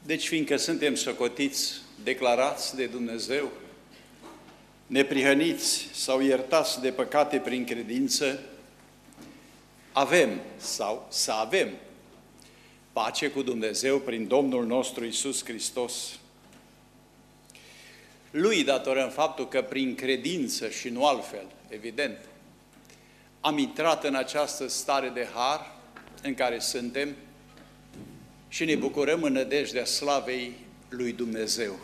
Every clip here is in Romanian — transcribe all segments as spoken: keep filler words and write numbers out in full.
Deci, fiindcă suntem socotiți, declarați de Dumnezeu, neprihăniți sau iertați de păcate prin credință, avem sau să avem pace cu Dumnezeu prin Domnul nostru Iisus Hristos. Lui datorăm faptul că prin credință și nu altfel, evident, am intrat în această stare de har în care suntem și ne bucurăm în nădejdea slavei lui Dumnezeu.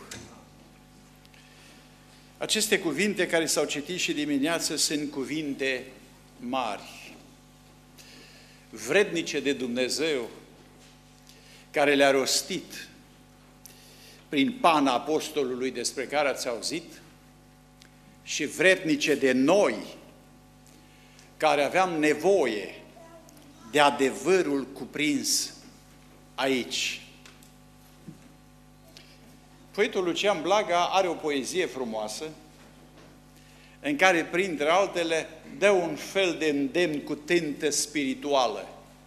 Aceste cuvinte care s-au citit și dimineață sunt cuvinte mari, vrednice de Dumnezeu, care le-a rostit prin pana apostolului despre care ați auzit și vrednice de noi, care aveam nevoie de adevărul cuprins aici. Poetul Lucian Blaga are o poezie frumoasă în care, printre altele, dă un fel de îndemn cu tentă spirituală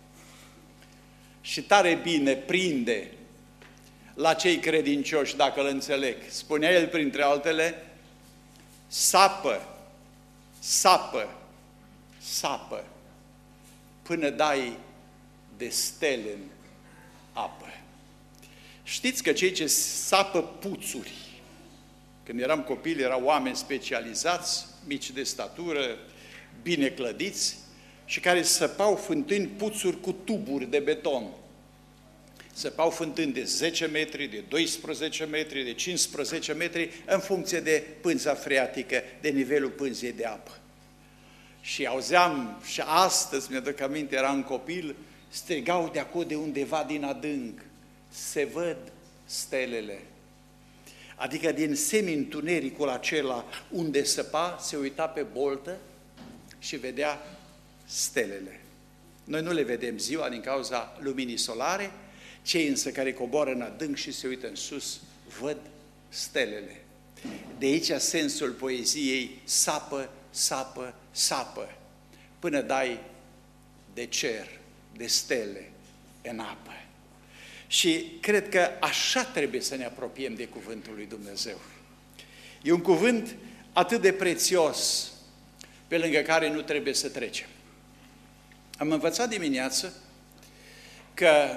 și tare bine prinde la cei credincioși, dacă îl înțeleg. Spunea el, printre altele, sapă, sapă, sapă, până dai de stele în apă. Știți că cei ce sapă puțuri, când eram copil, erau oameni specializați, mici de statură, bine clădiți, și care săpau fântâni puțuri cu tuburi de beton. Săpau fântâni de zece metri, de doisprezece metri, de cincisprezece metri, în funcție de pânza freatică, de nivelul pânzei de apă. Și auzeam, și astăzi, mi-aduc aminte, eram copil, strigau de acolo de undeva din adânc, se văd stelele. Adică din semi-întunericul acela unde săpa, se uita pe boltă și vedea stelele. Noi nu le vedem ziua din cauza luminii solare, cei însă care coboară în adânc și se uită în sus, văd stelele. De aici sensul poeziei, sapă, sapă, sapă, până dai de cer, de stele în apă. Și cred că așa trebuie să ne apropiem de cuvântul lui Dumnezeu. E un cuvânt atât de prețios, pe lângă care nu trebuie să trecem. Am învățat dimineață că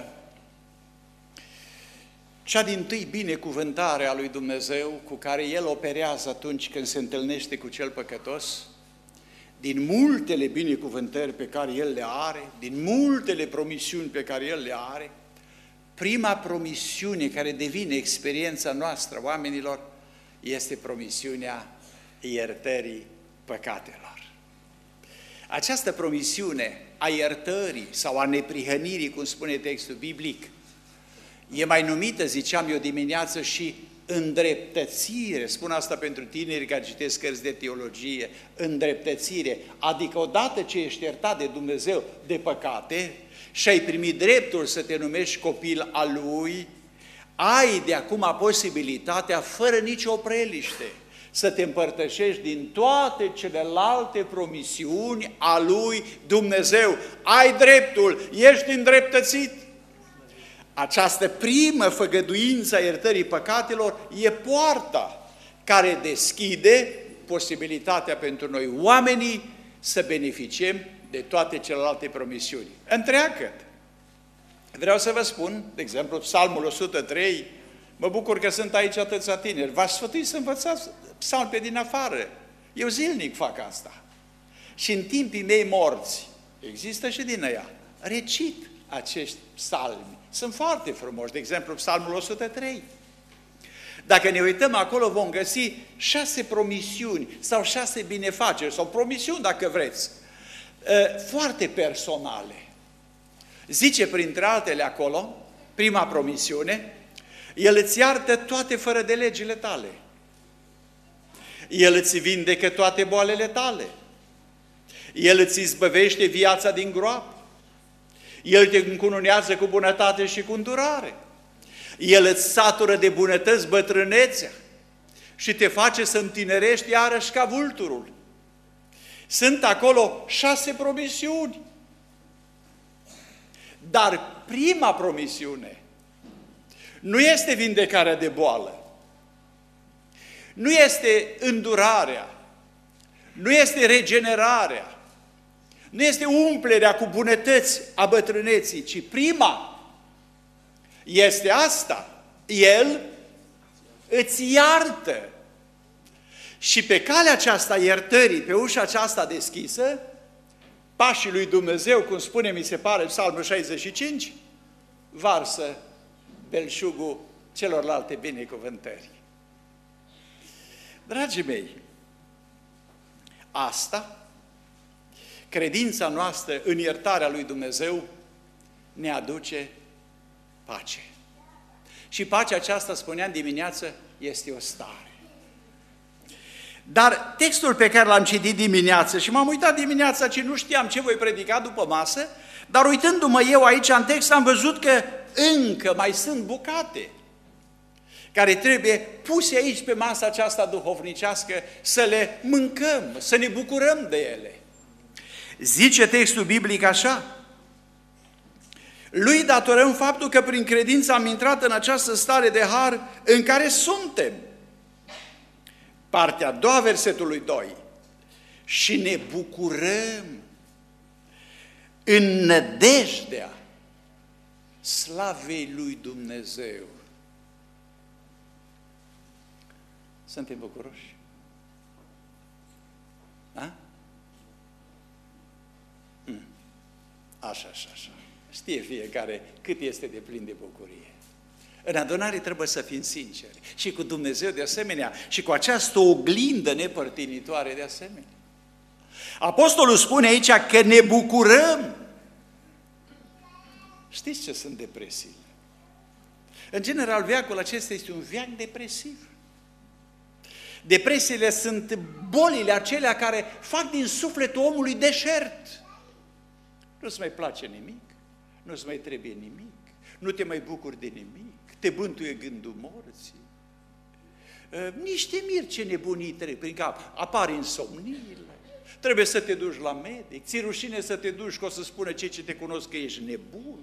cea dintâi binecuvântare a lui Dumnezeu cu care El operează atunci când se întâlnește cu cel păcătos, din multele binecuvântări pe care El le are, din multele promisiuni pe care El le are, prima promisiune care devine experiența noastră, oamenilor, este promisiunea iertării păcatelor. Această promisiune a iertării sau a neprihănirii, cum spune textul biblic, e mai numită, ziceam eu dimineață, și îndreptățire. Spun asta pentru tineri care citesc cărți de teologie. Îndreptățire, adică odată ce ești iertat de Dumnezeu de păcate și ai primit dreptul să te numești copil al Lui, ai de acum posibilitatea, fără nicio opreliște, să te împărtășești din toate celelalte promisiuni a lui Dumnezeu. Ai dreptul, ești îndreptățit. Această primă făgăduință a iertării păcatelor e poarta care deschide posibilitatea pentru noi, oamenii, să beneficiem de toate celelalte promisiuni. Întreagăt. Vreau să vă spun, de exemplu, Psalmul o sută trei, mă bucur că sunt aici atâția tineri, v-aș sfătui să învățați psalmi pe din afară. Eu zilnic fac asta. Și în timpii mei morți, există și din ăia, recit acești psalmi. Sunt foarte frumoși, de exemplu, Psalmul o sută trei. Dacă ne uităm acolo, vom găsi șase promisiuni sau șase binefaceri, sau promisiuni, dacă vreți, foarte personale. Zice, printre altele acolo, prima promisiune, El îți iartă toate fără de legile tale. El îți vindecă toate boalele tale. El îți izbăvește viața din groapă. El te încununează cu bunătate și cu îndurare. El îți satură de bunătăți bătrânețea și te face să întinerești iarăși ca vulturul. Sunt acolo șase promisiuni. Dar prima promisiune nu este vindecarea de boală, nu este îndurarea, nu este regenerarea, nu este umplerea cu bunătăți a bătrâneții, ci prima este asta. El îți iartă. Și pe calea aceasta iertării, pe ușa aceasta deschisă, pașii lui Dumnezeu, cum spune, mi se pare, Psalmul șaizeci și cinci, varsă belșugul celorlalte binecuvântări. Dragii mei, asta, credința noastră în iertarea lui Dumnezeu, ne aduce pace. Și pacea aceasta, spuneam dimineață, este o stare. Dar textul pe care l-am citit dimineață, și m-am uitat dimineața și nu știam ce voi predica după masă, dar uitându-mă eu aici în text, am văzut că încă mai sunt bucate care trebuie puse aici pe masa aceasta duhovnicească, să le mâncăm, să ne bucurăm de ele. Zice textul biblic așa: lui datorăm faptul că prin credință am intrat în această stare de har în care suntem. Partea a doua, versetului doi. Și ne bucurăm în nădejdea slavei lui Dumnezeu. Suntem bucuroși? Da? Așa, așa, așa. Știe fiecare cât este de plin de bucurie. În adunare trebuie să fim sinceri. Și cu Dumnezeu de asemenea. Și cu această oglindă nepărtinitoare de asemenea. Apostolul spune aici că ne bucurăm. Știți ce sunt depresiile? În general, veacul acesta este un veac depresiv. Depresiile sunt bolile acelea care fac din sufletul omului deșert. Nu-ți mai place nimic, nu-ți mai trebuie nimic, nu te mai bucuri de nimic, te bântuie gândul morții. Nici te miri ce nebunii trebuie prin cap, apar insomniile, trebuie să te duci la medic, ți-e rușine să te duci, că o să spună cei ce te cunosc că ești nebun.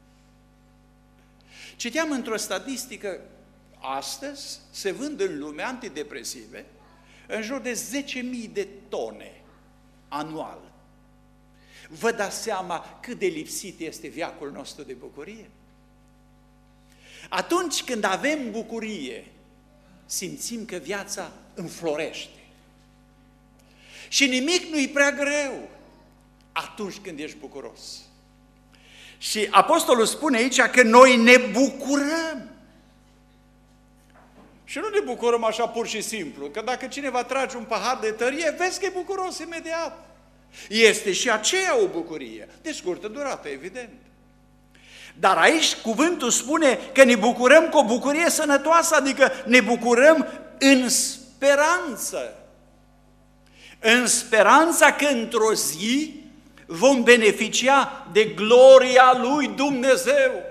Citeam într-o statistică, astăzi se vând în lume antidepresive în jur de zece mii de tone anual. Vă dați seama cât de lipsit este veacul nostru de bucurie? Atunci când avem bucurie, simțim că viața înflorește. Și nimic nu-i prea greu atunci când ești bucuros. Și apostolul spune aici că noi ne bucurăm. Și nu ne bucurăm așa pur și simplu, că dacă cineva trage un pahar de tărie, vezi că e bucuros imediat. Este și aceea o bucurie, de scurtă durată, evident. Dar aici cuvântul spune că ne bucurăm cu o bucurie sănătoasă, adică ne bucurăm în speranță. În speranța că într-o zi vom beneficia de gloria lui Dumnezeu.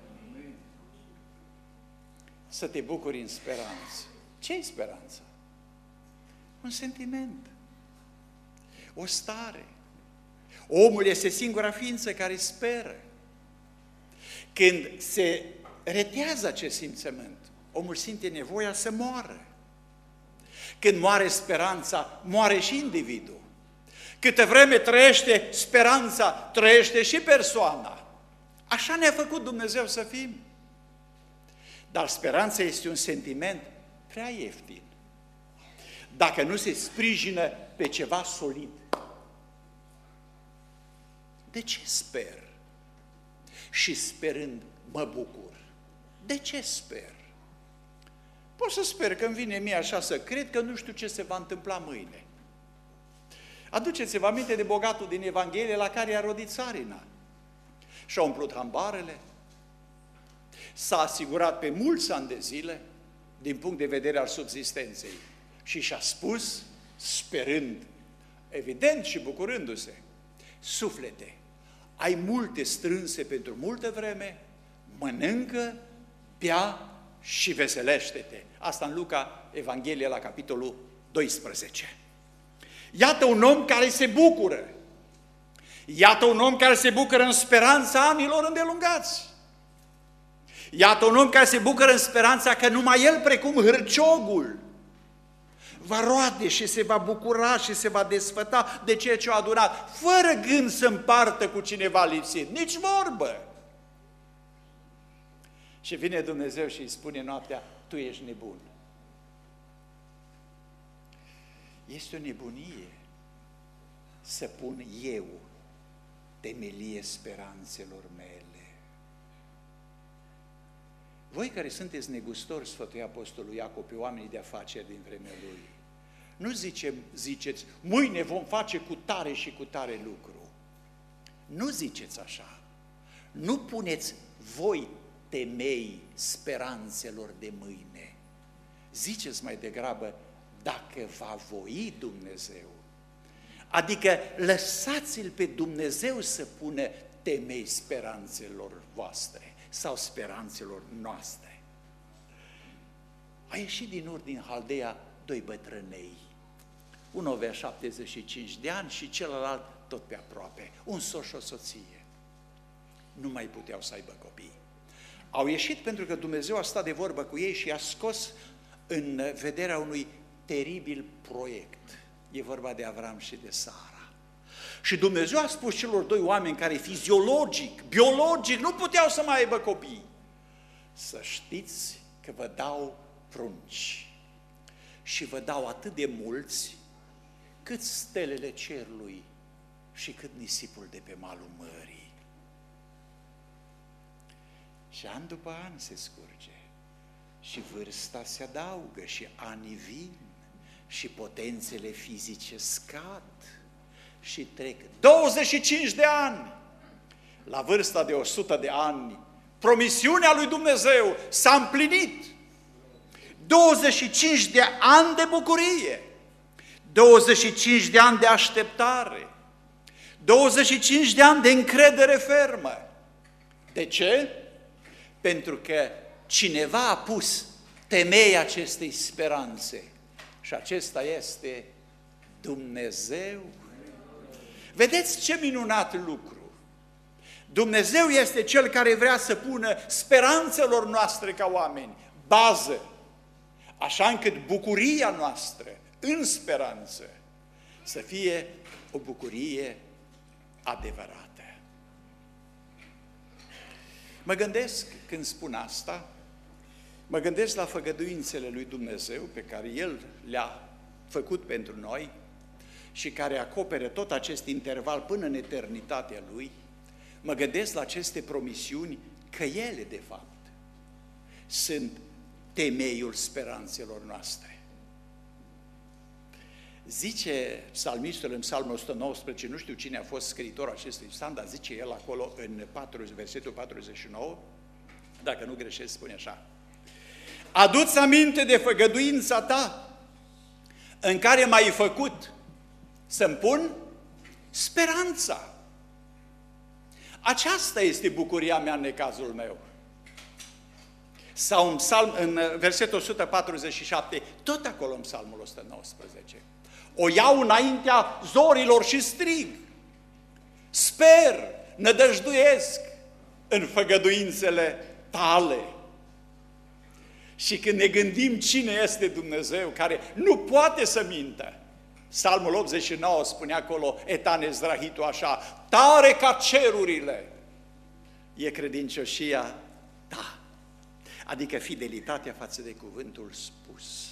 Să te bucuri în speranță. Ce-i speranța? Un sentiment, o stare. Omul este singura ființă care speră. Când se retează acest simțământ, omul simte nevoia să moară. Când moare speranța, moare și individul. Câtă vreme trăiește speranța, trăiește și persoana. Așa ne-a făcut Dumnezeu să fim. Dar speranța este un sentiment prea ieftin, dacă nu se sprijină pe ceva solid. De ce sper? Și sperând mă bucur. De ce sper? Pot să sper că îmi vine mie așa să cred că nu știu ce se va întâmpla mâine. Aduceți-vă aminte de bogatul din Evanghelie la care i-a rodit țarina. Și-a umplut hambarele, s-a asigurat pe mulți ani de zile din punct de vedere al subzistenței și și-a spus, sperând, evident și bucurându-se, suflete, ai multe strânse pentru multă vreme, mănâncă, bea și veselește-te. Asta în Luca, Evanghelia la capitolul doisprezece. Iată un om care se bucură. Iată un om care se bucură în speranța anilor îndelungați. Iată un om care se bucură în speranța că numai el, precum hârciogul, va roade și se va bucura și se va desfăta de ceea ce a adunat, fără gând să împartă cu cineva lipsit, nici vorbă. Și vine Dumnezeu și îi spune noaptea, tu ești nebun. Este o nebunie să pun eu temelie speranțelor mele. Voi care sunteți negustori, sfătuia apostolul Iacov pe oamenii de afaceri din vremea lui, nu zice, ziceți, mâine vom face cu tare și cu tare lucru. Nu ziceți așa. Nu puneți voi temei speranțelor de mâine. Ziceți mai degrabă, dacă va voi Dumnezeu. Adică lăsați-L pe Dumnezeu să pună temei speranțelor voastre sau speranțelor noastre. A ieșit din Ur, din Haldeea, doi bătrânei. Unul avea șaptezeci și cinci de ani și celălalt tot pe aproape, un soț și o soție. Nu mai puteau să aibă copii. Au ieșit pentru că Dumnezeu a stat de vorbă cu ei și i-a scos în vederea unui teribil proiect. E vorba de Avram și de Sara. Și Dumnezeu a spus celor doi oameni care fiziologic, biologic, nu puteau să mai aibă copii, să știți că vă dau prunci și vă dau atât de mulți cât stelele cerului și cât nisipul de pe malul mării. Și an după an se scurge și vârsta se adaugă și anii vin și potențele fizice scad și trec douăzeci și cinci de ani. La vârsta de o sută de ani, promisiunea lui Dumnezeu s-a împlinit. douăzeci și cinci de ani de bucurie, douăzeci și cinci de ani de așteptare, douăzeci și cinci de ani de încredere fermă. De ce? Pentru că cineva a pus temeia acestei speranțe și acesta este Dumnezeu. Vedeți ce minunat lucru! Dumnezeu este Cel care vrea să pună speranțelor noastre ca oameni bază, așa încât bucuria noastră în speranță să fie o bucurie adevărată. Mă gândesc, când spun asta, mă gândesc la făgăduințele lui Dumnezeu pe care El le-a făcut pentru noi și care acoperă tot acest interval până în eternitatea Lui. Mă gândesc la aceste promisiuni că ele, de fapt, sunt temeiul speranțelor noastre. Zice psalmistul în Psalmul o sută nouăsprezece, nu știu cine a fost scriitorul acestui psalm, dar zice el acolo în versetul patruzeci și nouă, dacă nu greșesc, spune așa: adu-ți aminte de făgăduința ta în care m-ai făcut să-mi pun speranța. Aceasta este bucuria mea în necazul meu. Sau în, psalm, în versetul o sută patruzeci și șapte, tot acolo în Psalmul o sută nouăsprezece. O iau înaintea zorilor și strig. Sper, nădăjduiesc în făgăduințele tale. Și când ne gândim cine este Dumnezeu, care nu poate să mintă, Psalmul optzeci și nouă spune acolo, Etan Ezrahitu așa, tare ca cerurile e credincioșia ta, adică fidelitatea față de cuvântul spus.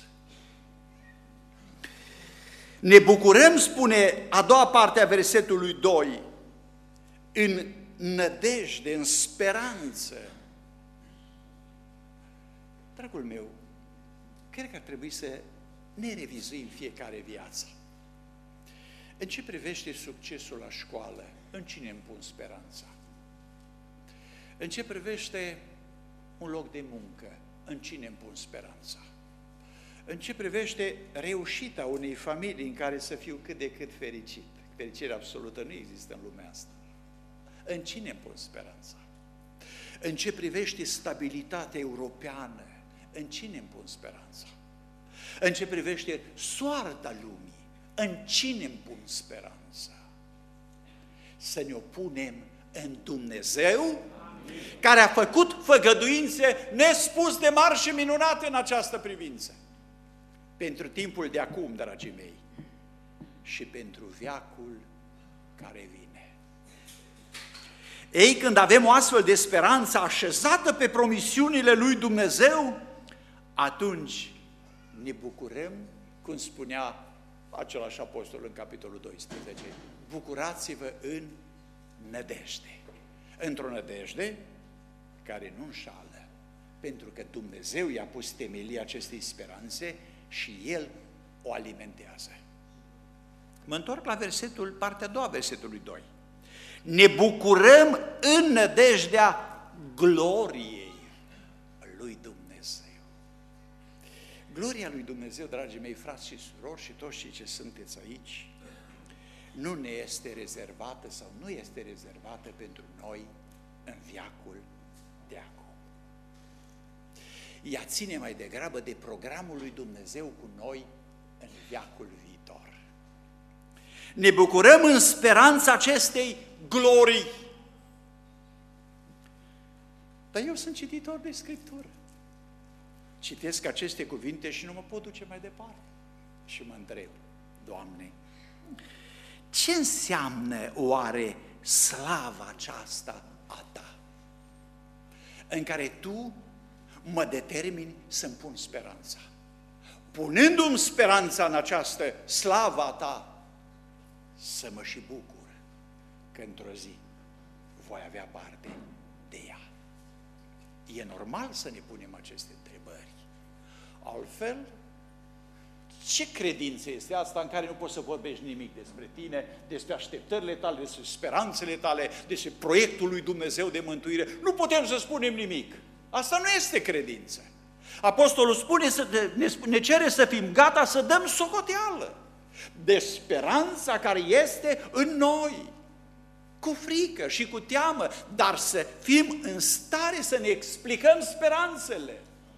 Ne bucurăm, spune a doua parte a versetului doi, în nădejde, în speranță. Dragul meu, cred că ar trebui să ne revizuim fiecare viață. În ce privește succesul la școală, în cine îmi pun speranța? În ce privește un loc de muncă, în cine îmi pun speranța? În ce privește reușita unei familii în care să fiu cât de cât fericit? Fericirea absolută nu există în lumea asta. În cine îmi pun speranța? În ce privește stabilitatea europeană, în cine îmi pun speranța? În ce privește soarta lumii, în cine îmi pun speranța? Să ne opunem în Dumnezeu care a făcut făgăduințe nespus de mari și minunate în această privință. Pentru timpul de acum, dragii mei, și pentru veacul care vine. Ei, când avem o astfel de speranță așezată pe promisiunile lui Dumnezeu, atunci ne bucurăm, cum spunea același apostol în capitolul doisprezece, bucurați-vă în nădejde. Într-o nădejde care nu înșală, pentru că Dumnezeu i-a pus temelia acestei speranțe și El o alimentează. Mă întorc la versetul, partea a doua versetului doi. Ne bucurăm în nădejdea gloriei lui Dumnezeu. Gloria lui Dumnezeu, dragii mei, frați și surori și toți cei ce sunteți aici, nu ne este rezervată sau nu este rezervată pentru noi în veacul de acum. Ea ține mai degrabă de programul lui Dumnezeu cu noi în veacul viitor. Ne bucurăm în speranța acestei glorii. Dar eu sunt cititor de Scriptură. Citesc aceste cuvinte și nu mă pot duce mai departe. Și mă întreb, Doamne, ce înseamnă oare slava aceasta a Ta, în care Tu mă determini să-mi pun speranța? Punându-mi speranța în această slavă a Ta, să mă și bucur că într-o zi voi avea parte de ea. E normal să ne punem aceste întrebări. Altfel, ce credință este asta în care nu poți să vorbești nimic despre tine, despre așteptările tale, despre speranțele tale, despre proiectul lui Dumnezeu de mântuire? Nu putem să spunem nimic. Asta nu este credință. Apostolul spune, ne cere să fim gata să dăm socoteală de speranța care este în noi, cu frică și cu teamă, dar să fim în stare să ne explicăm speranțele.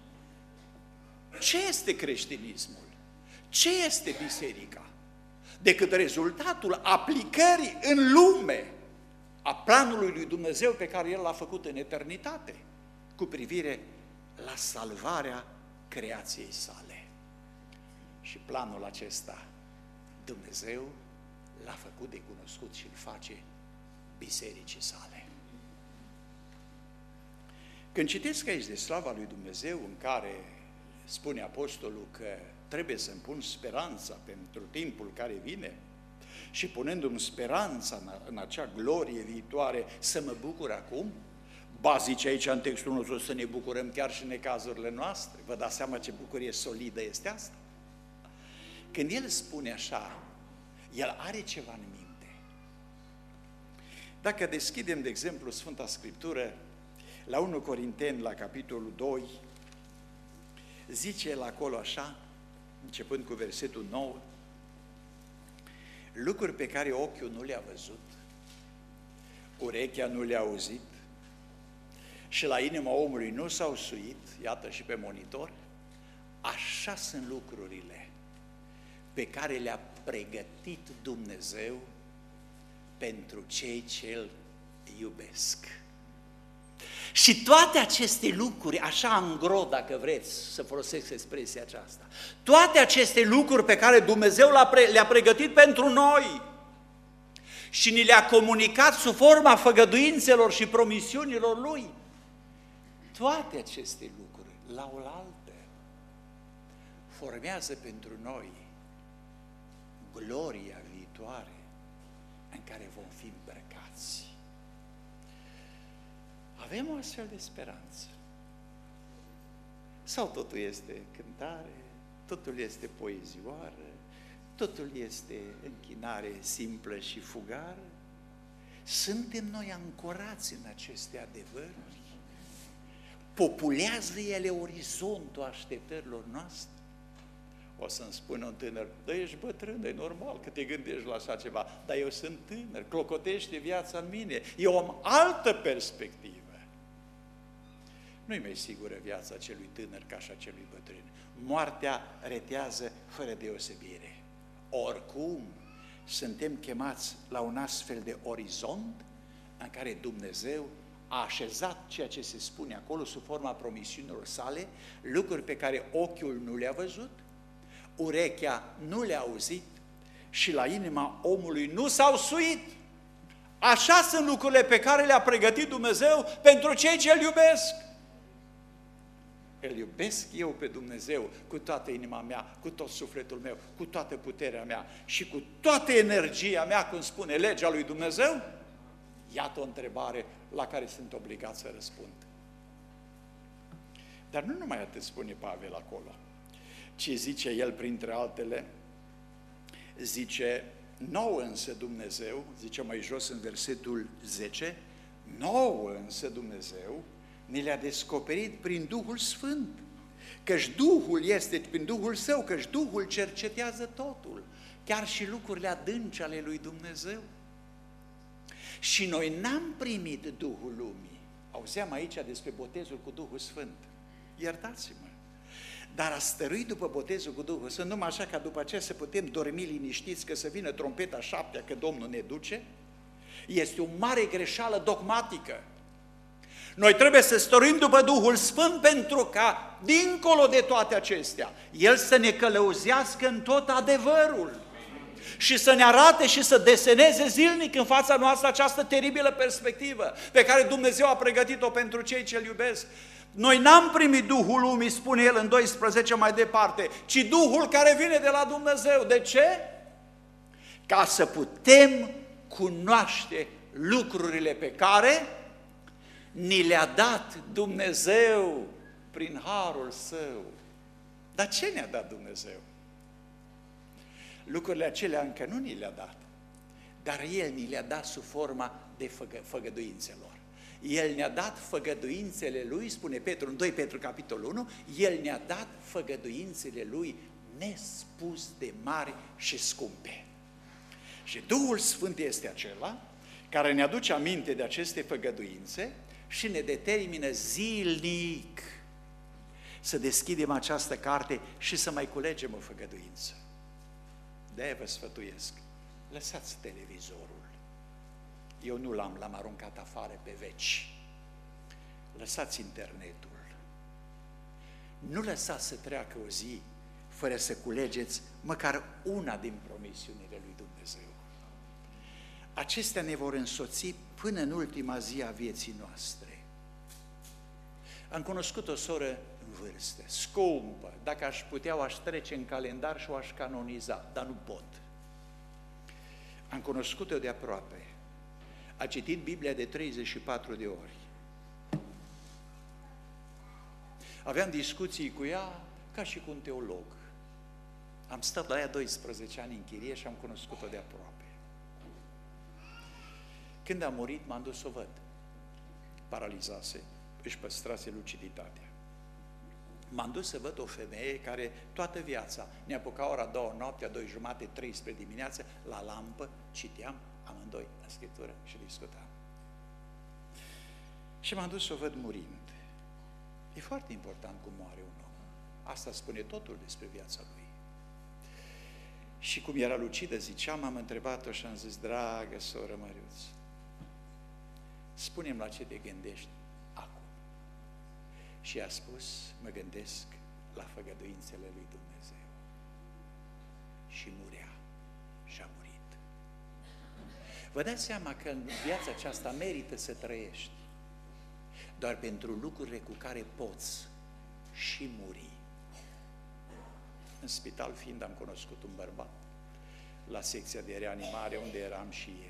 Ce este creștinismul? Ce este biserica? Decât rezultatul aplicării în lume a planului lui Dumnezeu pe care El l-a făcut în eternitate cu privire la salvarea creației sale. Și planul acesta Dumnezeu l-a făcut de cunoscut și îl face bisericii sale. Când citesc aici de slava lui Dumnezeu, în care spune apostolul că trebuie să-mi pun speranța pentru timpul care vine și punându-mi speranța în, în acea glorie viitoare, să mă bucur acum, ba zice aici în textul nostru să ne bucurăm chiar și în necazurile noastre. Vă dați seama ce bucurie solidă este asta? Când el spune așa, el are ceva în minte. Dacă deschidem, de exemplu, Sfânta Scriptură, la întâi Corinteni, la capitolul doi, zice el acolo așa, începând cu versetul nouă, lucruri pe care ochiul nu le-a văzut, urechea nu le-a auzit și la inima omului nu s-au suit, iată și pe monitor, așa sunt lucrurile pe care le-a pregătit Dumnezeu pentru cei ce îl iubesc. Și toate aceste lucruri, așa în gro, dacă vreți să folosesc expresia aceasta, toate aceste lucruri pe care Dumnezeu le-a pregătit pentru noi și ni le-a comunicat sub forma făgăduințelor și promisiunilor Lui, toate aceste lucruri, la oaltă, formează pentru noi gloria viitoare în care vom fi îmbrăcați. Avem o astfel de speranță? Sau totul este cântare, totul este poezioară, totul este închinare simplă și fugară? Suntem noi ancorați în aceste adevăruri? Populează ele orizontul așteptărilor noastre? O să-mi spună un tânăr, da, ești bătrân, e normal că te gândești la așa ceva, dar eu sunt tânăr, clocotește viața în mine, eu am altă perspectivă. Nu-i mai sigură viața celui tânăr ca și a celui bătrân. Moartea retează fără deosebire. Oricum, suntem chemați la un astfel de orizont în care Dumnezeu a așezat ceea ce se spune acolo sub forma promisiunilor sale, lucruri pe care ochiul nu le-a văzut, urechea nu le-a auzit și la inima omului nu s-au suit. Așa sunt lucrurile pe care le-a pregătit Dumnezeu pentru cei ce îl iubesc. Îl iubesc eu pe Dumnezeu cu toată inima mea, cu tot sufletul meu, cu toată puterea mea și cu toată energia mea, cum spune legea lui Dumnezeu? Iată o întrebare la care sunt obligat să răspund. Dar nu numai atât spune Pavel acolo, ci zice el printre altele, zice, nouă însă Dumnezeu, zice mai jos în versetul zece, nouă însă Dumnezeu ne le-a descoperit prin Duhul Sfânt, căci Duhul este prin Duhul Său, căci Duhul cercetează totul, chiar și lucrurile adânci ale lui Dumnezeu. Și noi n-am primit Duhul lumii. Auzeam aici despre botezul cu Duhul Sfânt. Iertați-mă. Dar a stărui după botezul cu Duhul Sfânt, numai așa ca după aceea să putem dormi liniștiți că să vină trompeta șaptea că Domnul ne duce, este o mare greșeală dogmatică. Noi trebuie să stăruim după Duhul Sfânt pentru ca, dincolo de toate acestea, El să ne călăuzească în tot adevărul și să ne arate și să deseneze zilnic în fața noastră această teribilă perspectivă pe care Dumnezeu a pregătit-o pentru cei ce îl iubesc. Noi n-am primit Duhul lumii, spune el în doisprezece mai departe, ci Duhul care vine de la Dumnezeu. De ce? Ca să putem cunoaște lucrurile pe care ni le-a dat Dumnezeu prin harul Său. Dar ce ne-a dat Dumnezeu? Lucrurile acelea încă nu ni le-a dat, dar El ni le-a dat sub forma de făgă, făgăduințelor. El ne-a dat făgăduințele Lui, spune Petru în doi Petru capitolul unu, El ne-a dat făgăduințele Lui nespus de mari și scumpe. Și Duhul Sfânt este acela care ne aduce aminte de aceste făgăduințe și ne determină zilnic să deschidem această carte și să mai culegem o făgăduință. De-aia vă sfătuiesc, lăsați televizorul. Eu nu l-am, l-am aruncat afară pe veci. Lăsați internetul. Nu lăsați să treacă o zi fără să culegeți măcar una din promisiunile lui Dumnezeu. Acestea ne vor însoți până în ultima zi a vieții noastre. Am cunoscut o soră în vârstă, scumpă, dacă aș putea o aș trece în calendar și o aș canoniza, dar nu pot. Am cunoscut-o de aproape. A citit Biblia de treizeci și patru de ori. Aveam discuții cu ea ca și cu un teolog. Am stat la ea doisprezece ani în chirie și am cunoscut-o de aproape. Când a murit, m-am dus să o văd. Paralizase, își păstrase luciditatea. M-am dus să văd o femeie care toată viața ne apuca ora două noaptea, doi jumate, trei spre dimineață, la lampă, citeam amândoi la Scriptură și discutam. Și m-am dus să o văd murind. E foarte important cum moare un om. Asta spune totul despre viața lui. Și cum era lucidă, ziceam, am întrebat-o și am zis, dragă soră Măriuț, spune-mi la ce te gândești acum. Și a spus, mă gândesc la făgăduințele lui Dumnezeu. Și murea. Și a murit. Vă dați seama că în viața aceasta merită să trăiești doar pentru lucrurile cu care poți și muri. În spital fiind am cunoscut un bărbat la secția de reanimare unde eram și eu.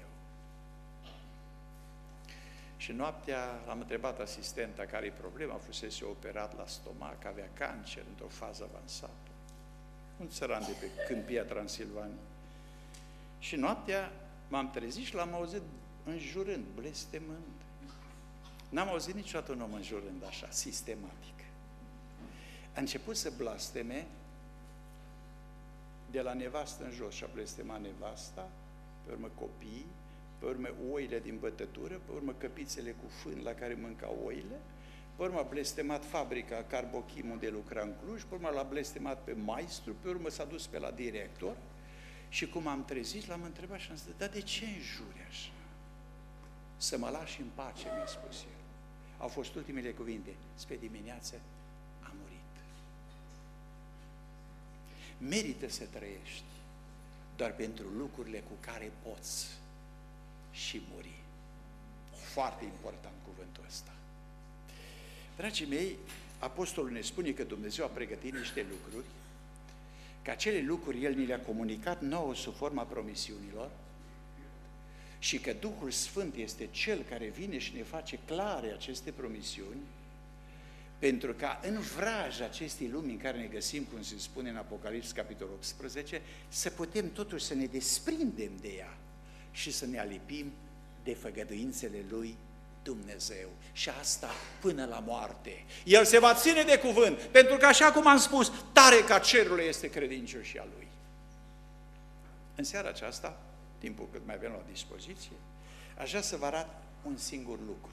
Și noaptea l-am întrebat asistenta care e problema, fusese operat la stomac, avea cancer într-o fază avansată. Un țăran de pe Câmpia Transilvania. Și noaptea m-am trezit și l-am auzit înjurând, blestemând. N-am auzit niciodată un om înjurând așa, sistematic. A început să blasteme de la nevastă în jos și a blestemat nevasta, pe urmă copiii, pe urmă oile din bătătură, pe urmă căpițele cu fân la care mâncau oile, pe urmă a blestemat fabrica Carbochim unde lucra în Cluj, pe urmă l-a blestemat pe maestru, pe urmă s-a dus pe la director și cum am trezit, l-am întrebat și am zis, dar de ce înjuri așa? Să mă lași în pace, mi-a spus el. Au fost ultimele cuvinte. Spre dimineață a murit. Merită să trăiești doar pentru lucrurile cu care poți și muri. Foarte important cuvântul ăsta. Dragii mei, apostolul ne spune că Dumnezeu a pregătit niște lucruri, că acele lucruri El ni le-a comunicat nouă sub forma promisiunilor și că Duhul Sfânt este Cel care vine și ne face clare aceste promisiuni, pentru ca în vraja acestei lumi în care ne găsim, cum se spune în Apocalips, capitolul optsprezece, să putem totuși să ne desprindem de ea și să ne alipim de făgăduințele lui Dumnezeu. Și asta până la moarte. El se va ține de cuvânt, pentru că, așa cum am spus, tare ca cerul este credincioșia lui. În seara aceasta, timpul cât mai avem la dispoziție, aș vrea să vă arăt un singur lucru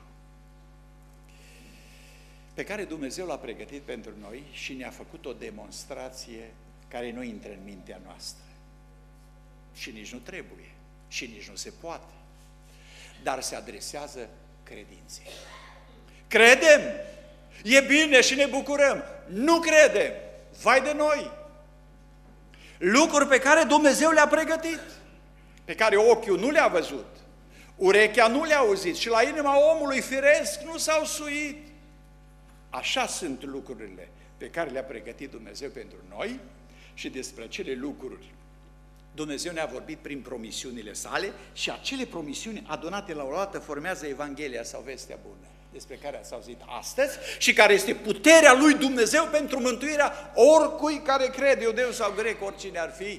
pe care Dumnezeu l-a pregătit pentru noi și ne-a făcut o demonstrație care nu intră în mintea noastră. Și nici nu trebuie, și nici nu se poate, dar se adresează credinței. Credem, e bine și ne bucurăm. Nu credem, vai de noi! Lucruri pe care Dumnezeu le-a pregătit, pe care ochiul nu le-a văzut, urechea nu le-a auzit și la inima omului firesc nu s-au suit. Așa sunt lucrurile pe care le-a pregătit Dumnezeu pentru noi și despre acele lucruri Dumnezeu ne-a vorbit prin promisiunile sale și acele promisiuni adunate la oaltă formează Evanghelia sau vestea bună, despre care ați auzit astăzi și care este puterea lui Dumnezeu pentru mântuirea oricui care crede, iudeu sau grec, oricine ar fi.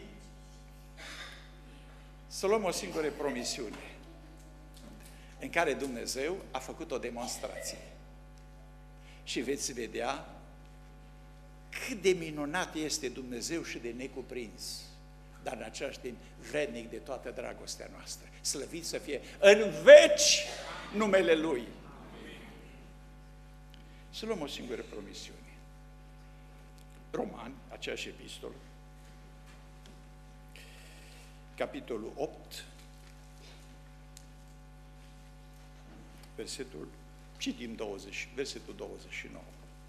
Să luăm o singură promisiune în care Dumnezeu a făcut o demonstrație. Și veți vedea cât de minunat este Dumnezeu și de necuprins, dar în același timp vrednic de toată dragostea noastră. Slăvit să fie în veci numele Lui. Să luăm o singură promisiune. Romani, aceeași epistolă, capitolul opt, versetul citim douăzeci, versetul douăzeci și nouă.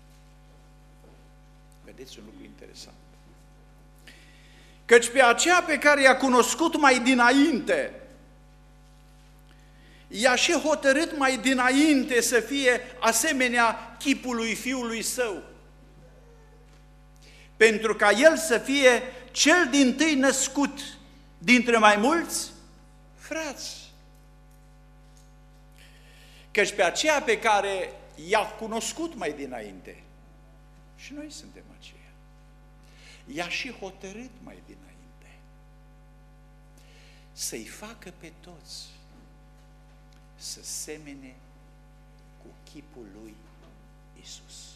Vedeți un lucru interesant. Căci pe aceea pe care i-a cunoscut mai dinainte, i-a și hotărât mai dinainte să fie asemenea chipului Fiului Său, pentru ca El să fie cel dintâi născut dintre mai mulți frați. Căci pe aceea pe care i-a cunoscut mai dinainte, și noi suntem aceia, i-a și hotărât mai dinainte să-i facă pe toți să semene cu chipul lui Iisus.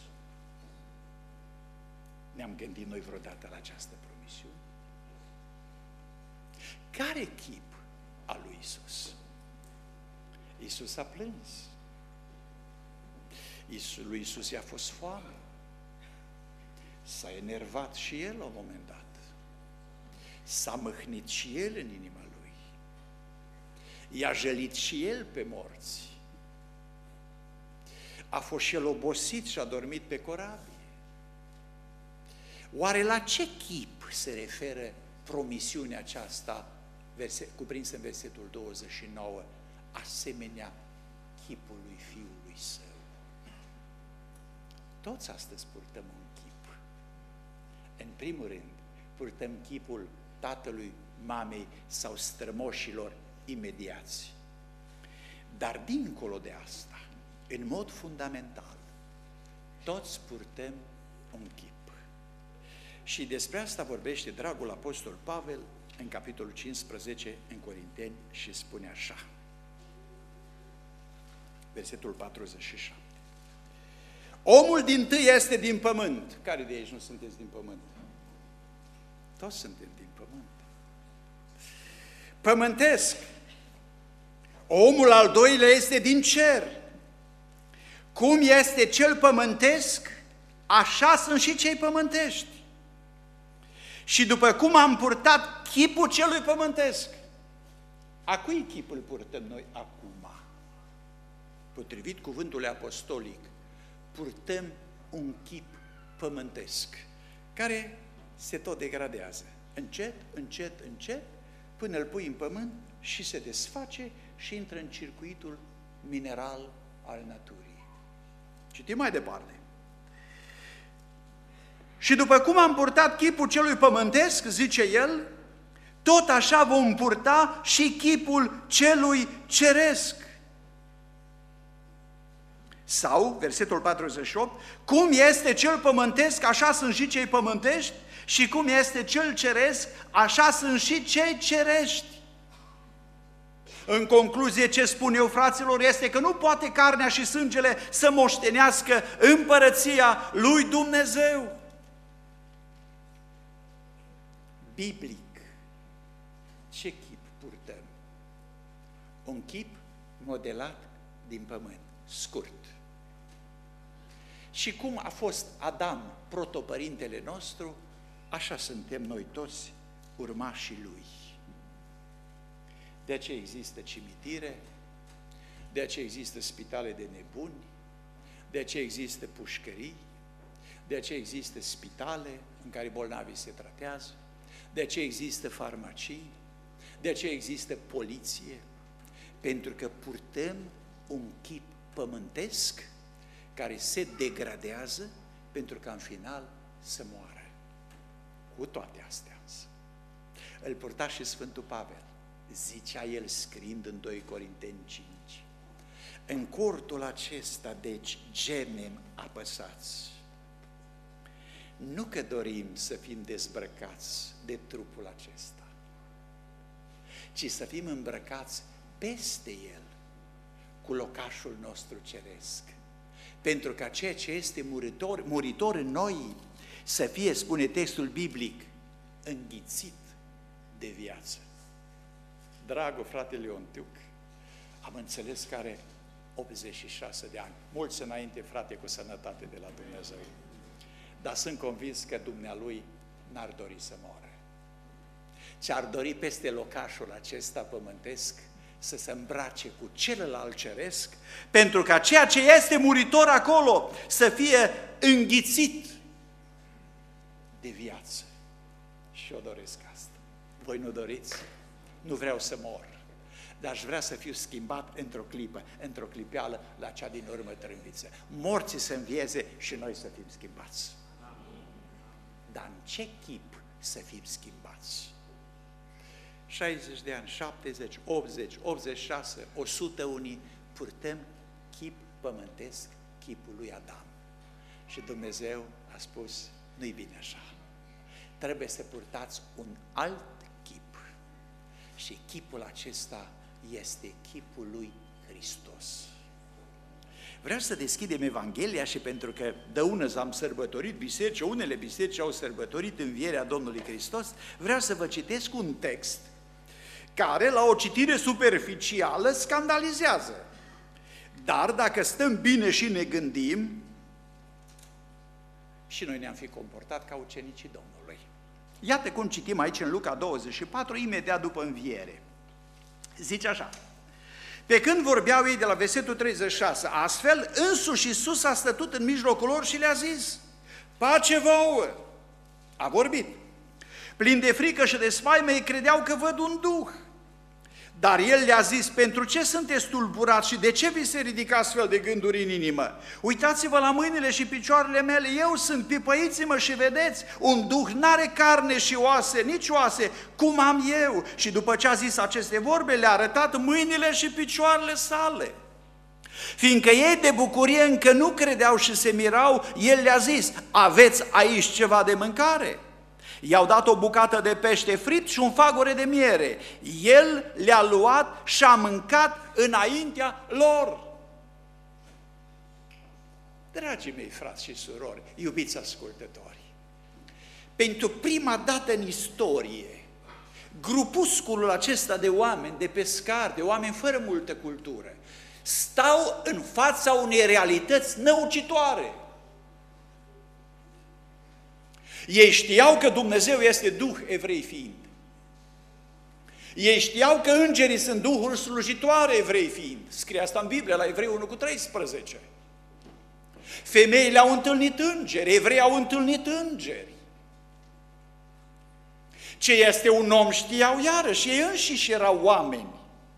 Ne-am gândit noi vreodată la această promisiune? Care chip al lui Iisus? Iisus a plâns. Iisus, lui Iisus i-a fost foame. S-a enervat și El la un moment dat. S-a mâhnit și El în inima Lui. I-a jălit și El pe morți. A fost și El obosit și a dormit pe corabie. Oare la ce chip se referă promisiunea aceasta cuprinsă în versetul douăzeci și nouă? Asemenea chipului Fiului Său. Toți astăzi purtăm un chip. În primul rând, purtăm chipul tatălui, mamei sau strămoșilor imediați. Dar dincolo de asta, în mod fundamental, toți purtăm un chip. Și despre asta vorbește dragul apostol Pavel în capitolul cincisprezece în Corinteni și spune așa. Versetul patruzeci și șapte. Omul dintâi este din pământ. Care de aici nu sunteți din pământ? Toți suntem din pământ. Pământesc. Omul al doilea este din cer. Cum este cel pământesc, așa sunt și cei pământești. Și după cum am purtat chipul celui pământesc, a cui chip îl purtăm noi acum? potrivit cuvântului apostolic, purtăm un chip pământesc, care se tot degradează. Încet, încet, încet, până îl pui în pământ și se desface și intră în circuitul mineral al naturii. Citim mai departe. Și după cum am purtat chipul celui pământesc, zice el, tot așa vom purta și chipul celui ceresc. Sau, versetul patruzeci și opt, cum este cel pământesc, așa sunt și cei pământești, și cum este cel ceresc, așa sunt și cei cerești. În concluzie, ce spun eu, fraților, este că nu poate carnea și sângele să moștenească împărăția lui Dumnezeu. Biblic, ce chip purtăm? Un chip modelat din pământ, scurt. Și cum a fost Adam, protopărintele nostru, așa suntem noi toți urmașii lui. De aceea există cimitire, de aceea există spitale de nebuni, de aceea există pușcării, de aceea există spitale în care bolnavii se tratează, de aceea există farmacii, de aceea există poliție, pentru că purtăm un chip pământesc care se degradează pentru că în final să moară. Cu toate astea însă, îl purta și Sfântul Pavel, zicea el scriind în doi Corinteni cinci, în cortul acesta, deci, gemem apăsați, nu că dorim să fim dezbrăcați de trupul acesta, ci să fim îmbrăcați peste el, cu locașul nostru ceresc, pentru ca ceea ce este muritor, muritor în noi să fie, spune textul biblic, înghițit de viață. Dragul frate Leontiuc, am înțeles că are optzeci și șase de ani, mulți înainte, frate, cu sănătate de la Dumnezeu, dar sunt convins că dumnealui n-ar dori să moară, ci ar dori peste locașul acesta pământesc să se îmbrace cu celălalt ceresc, pentru ca ceea ce este muritor acolo să fie înghițit de viață. Și eu doresc asta. Voi nu doriți? Nu vreau să mor, dar aș vrea să fiu schimbat într-o clipă, într-o clipeală, la cea din urmă trâmbiță. Morții să învieze și noi să fim schimbați. Dar în ce chip să fim schimbați? șaizeci de ani, șaptezeci, optzeci, optzeci și șase, o sută unii, purtăm chip pământesc, chipul lui Adam. Și Dumnezeu a spus, nu-i bine așa. Trebuie să purtați un alt chip. Și chipul acesta este chipul lui Hristos. Vreau să deschidem Evanghelia și pentru că de unăzi am sărbătorit biserici, unele biserici au sărbătorit învierea Domnului Hristos, vreau să vă citesc un text care, la o citire superficială, scandalizează. Dar dacă stăm bine și ne gândim, și noi ne-am fi comportat ca ucenicii Domnului. Iată cum citim aici în Luca douăzeci și patru, imediat după înviere. Zice așa, pe când vorbeau ei de la versetul treizeci și șase, astfel însuși Iisus a stătut în mijlocul lor și le-a zis, pace vouă! A vorbit. Plin de frică și de spaimă, ei credeau că văd un duh. Dar el le-a zis, pentru ce sunteți tulburați și de ce vi se ridică astfel de gânduri în inimă? Uitați-vă la mâinile și picioarele mele, eu sunt, pipăiți-mă și vedeți, un duh n-are carne și oase, nici oase, cum am eu. Și după ce a zis aceste vorbe, le-a arătat mâinile și picioarele sale. Fiindcă ei de bucurie încă nu credeau și se mirau, el le-a zis, aveți aici ceva de mâncare? I-au dat o bucată de pește frit și un fagure de miere. El le-a luat și a mâncat înaintea lor. Dragii mei frați și surori, iubiți ascultători, pentru prima dată în istorie, grupusculul acesta de oameni, de pescari, de oameni fără multă cultură, stau în fața unei realități năucitoare. Ei știau că Dumnezeu este Duh, evrei fiind. Ei știau că îngerii sunt duhuri slujitoare, evrei fiind. Scrie asta în Biblie, la Evrei unu cu treisprezece. Femeile au întâlnit îngeri, evrei au întâlnit îngeri. Ce este un om știau iarăși, ei înșiși erau oameni.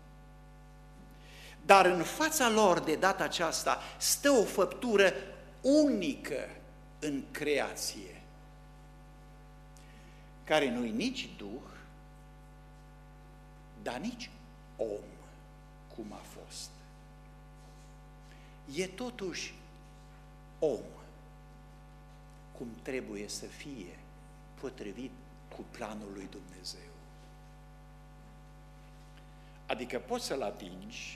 Dar în fața lor, de data aceasta, stă o făptură unică în creație, care nu-i nici duh, dar nici om, cum a fost. E totuși om, cum trebuie să fie, potrivit cu planul lui Dumnezeu. Adică poți să-l atingi,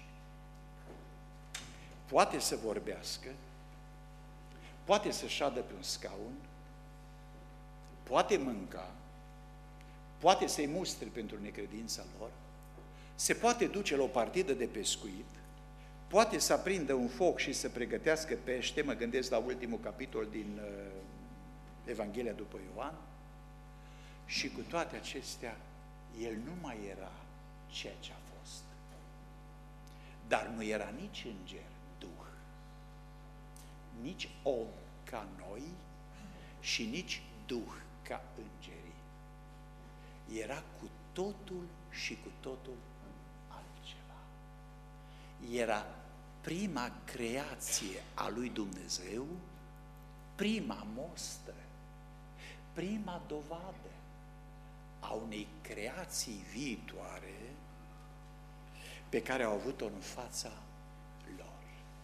poate să vorbească, poate să șadă pe un scaun, poate mânca, poate să-i mustre pentru necredința lor, se poate duce la o partidă de pescuit, poate să aprindă un foc și să pregătească pește, mă gândesc la ultimul capitol din uh, Evanghelia după Ioan, și cu toate acestea, el nu mai era ceea ce a fost. Dar nu era nici înger, duh, nici om ca noi și nici duh ca îngerii. Era cu totul și cu totul altceva. Era prima creație a lui Dumnezeu, prima mostră, prima dovadă a unei creații viitoare pe care au avut-o în fața lor.